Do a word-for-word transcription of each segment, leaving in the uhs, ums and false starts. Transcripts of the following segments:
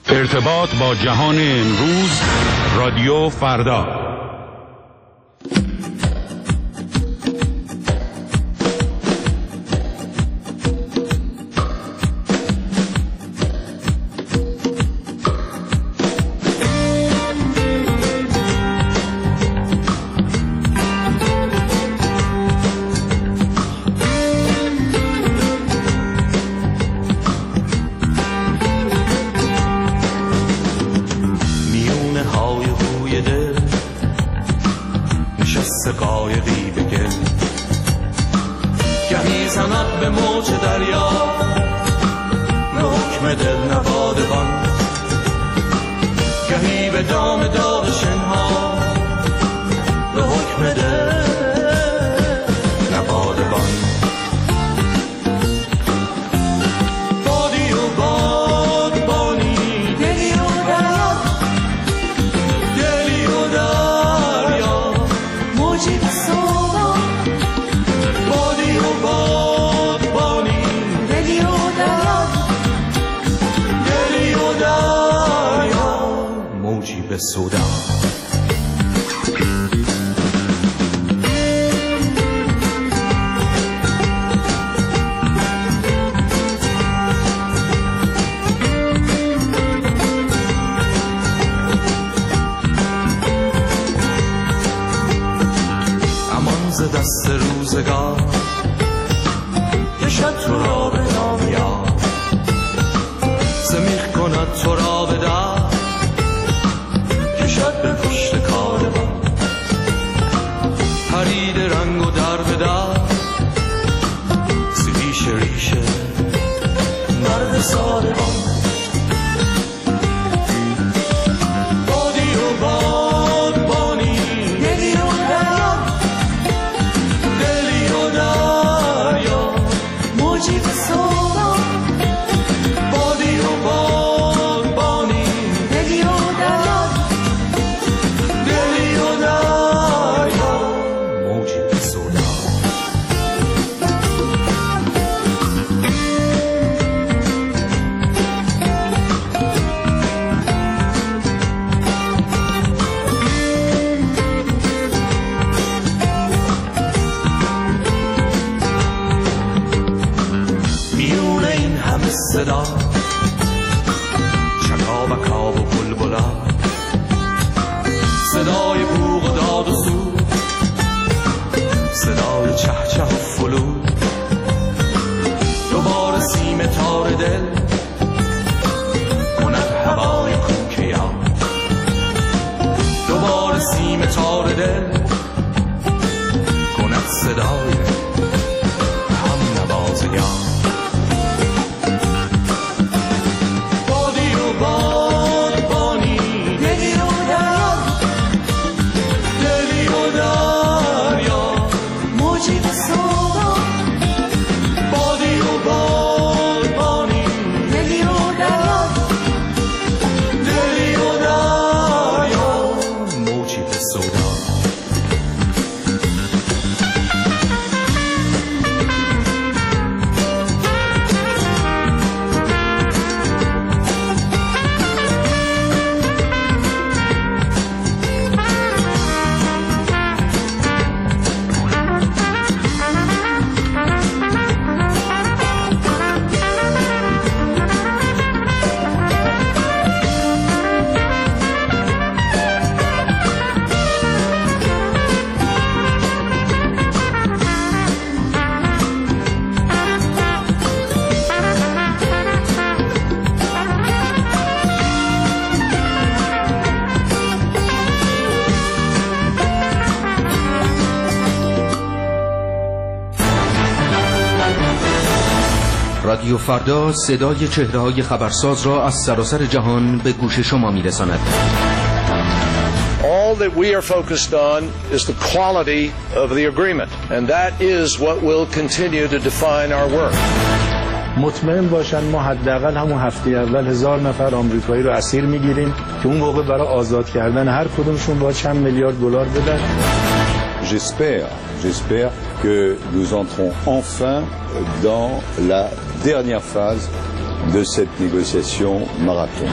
ارتباط با جهان امروز، رادیو فردا. رادیو فردا صدای چهره‌های خبرساز را از سراسر جهان به گوش شما می‌رساند. All that we are focused on is the quality of the agreement, and that is what will continue to define our work. مطمئن باشن ما حداقل همون هفته اول هزار نفر آمریکایی رو اسیر میگیریم که اون موقع برای آزاد کردن هر کدومشون با چند میلیارد دلار بدن. J'espère, j'espère que nous entrons enfin dans la dernière phase de cette négociation marathon.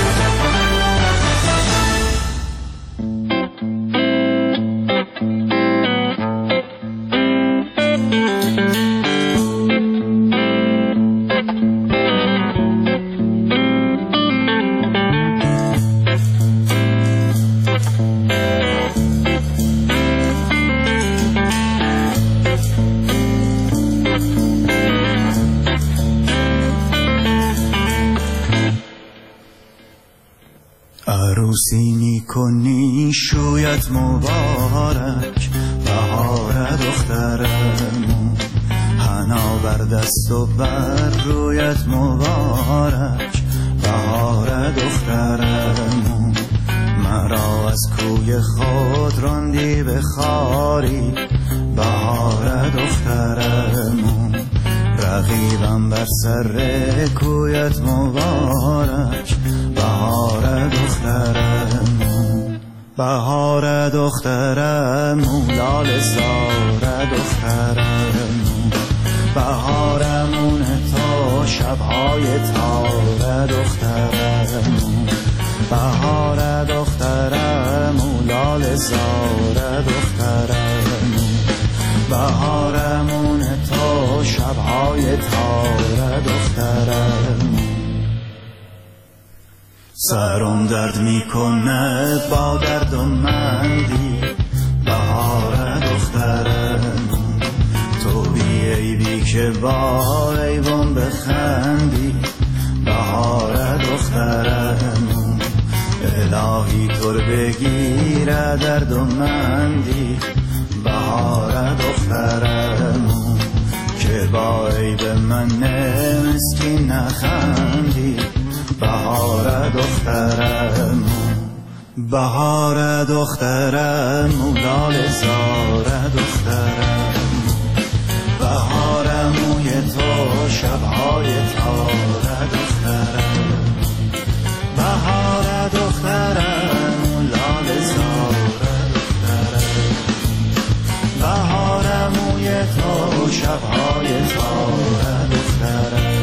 عروسی میکنی شویت مبارک، بهار دخترمون، حنا بر دست و بر رویت مبارک، بهار دخترمون. مرا از کوی خود راندی به خاری، بهار دخترمون. رقیبم بر سر کویت مبارک، بهار دخترمون. بهار دخترمون، لاله زار دخترمون. بهارمون تا شبهای تار دخترمون. بهار دخترمون، لاله زار دخترمون. بهارمون تا شبهای تار دخترمون. سرم درد میکنه با درد و مندی، بهار دخترمون. تو بی عیبی که با عیبم بخندی، بهار دخترمون. الهی تر بگیره درد و مندی، بهار دخترمون. که با عیب من مسکین نخندی، بهار دخترمون. بهار دخترمون، لاله زار دخترمون. بهارموی تو شبهای تار دخترمون. بهار دخترمون، لاله زار دخترمون. بهارموی تو شبهای تار دخترمون.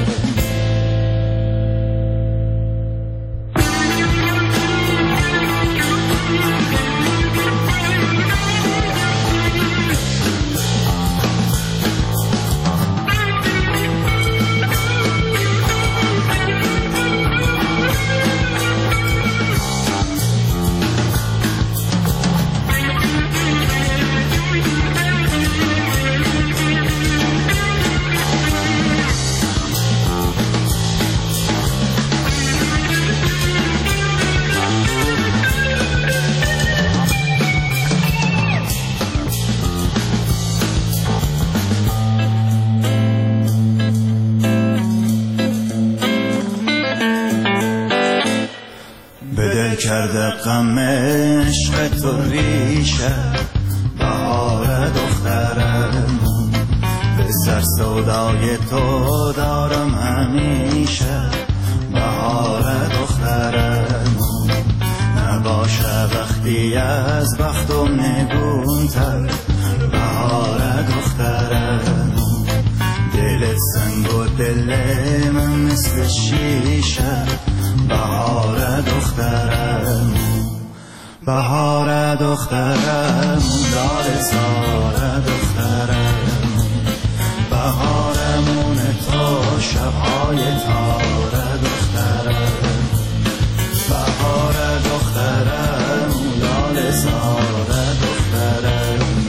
کرده غم عشق تو ریشه، بهار دخترمون. به سر سودای تو دارم همیشه، بهار دخترمون. نباشه وقتی از بختم نگونتر، بهار دخترمون. دلت سنگ و دل من مثل شیشه، بهار دخترمون. بهار دخترمون، لاله زار دخترمون. بهارمون تا شبهای تار دخترمون. بهار دخترمون، لاله زار دخترمون.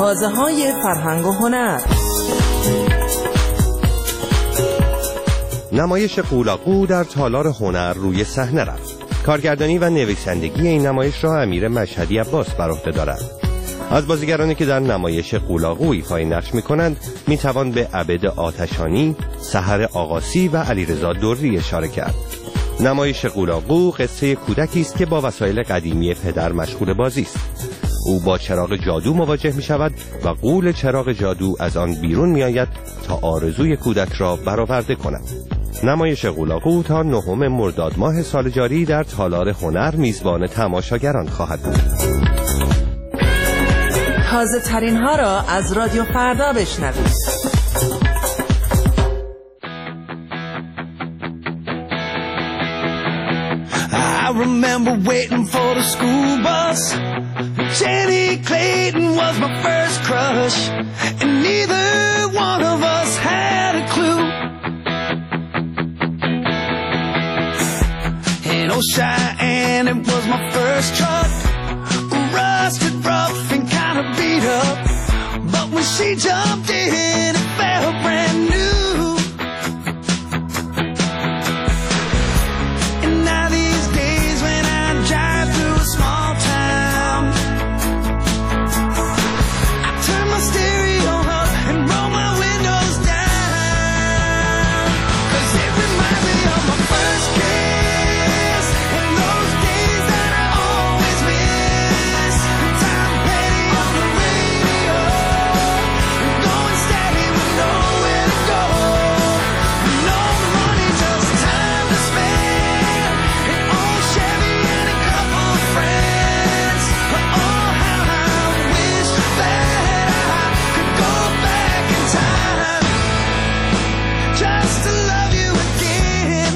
حوزه‌های فرهنگ و هنر. نمایش قولاقو در تالار هنر روی صحنه رفت. کارگردانی و نویسندگی این نمایش را امیر مشهدی عباس بر عهده دارد. از بازیگرانی که در نمایش قولاقو ایفای نقش می‌کنند می‌توان به عبد آتشانی، سحر آقاسی و علیرضا دری اشاره کرد. نمایش قولاقو قصه کودکی است که با وسایل قدیمی پدر مشغول بازی است. او با چراغ جادو مواجه می‌شود و غول چراغ جادو از آن بیرون می‌آید تا آرزوی کودک را برآورده کند. نمایش قولاقو تا نهم مرداد ماه سال جاری در تالار هنر میزبان تماشاگران خواهد بود. تازه ترین ها را از رادیو فردا بشنوید. I remember waiting for the school bus. Jenny Clayton was my first crush, and neither one of us had a clue. In old Cheyenne, it was my first truck, rusted, rough, and kind of beat up. But when she jumped in, it felt brand new. And now these days when I drive through a small town, I turn my stereo up and roll my windows down, 'cause it reminds me of my first kiss and those days that I always miss. Tom Petty on the radio, going steady with nowhere to go. No money, just time to spend. An old Chevy and a couple of friends. Oh, how I wish that I could go back in time, just to love you again.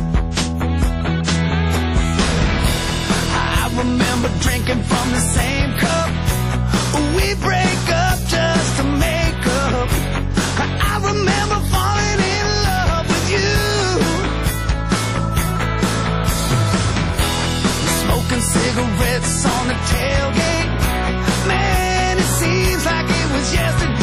I remember drinking from the same cup. We break up just to make up. I remember falling in love with you. Smoking cigarettes on the tailgate. Man, it seems like it was yesterday.